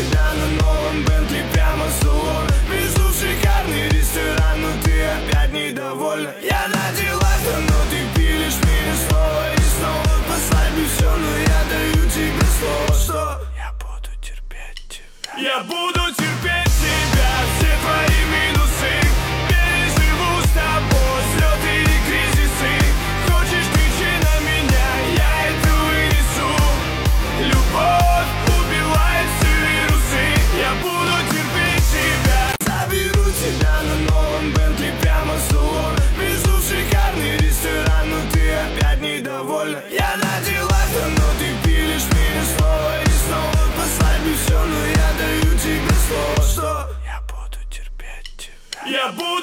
тебя на новом Бентли прямо с салона. Везу в шикарный ресторан, но ты опять недовольна. Я на делах, но ты пилишь меня снова и снова. Послабей все, но я даю тебе слово, что я буду терпеть тебя. Я буду терпеть тебя, все твои минусы. Переживу с тобой взлеты и кризисы. Хочешь, кричи на меня, я это вынесу. Любовь убивает все вирусы. Я буду терпеть тебя. Заберу тебя на новом Бентли прямо с салона. Везу в шикарный ресторан, но ты опять недовольна. Я на делах, но ты пилишь меня снова и снова. Послабей все, но я даю тебе слово, что я буду терпеть тебя. Я буду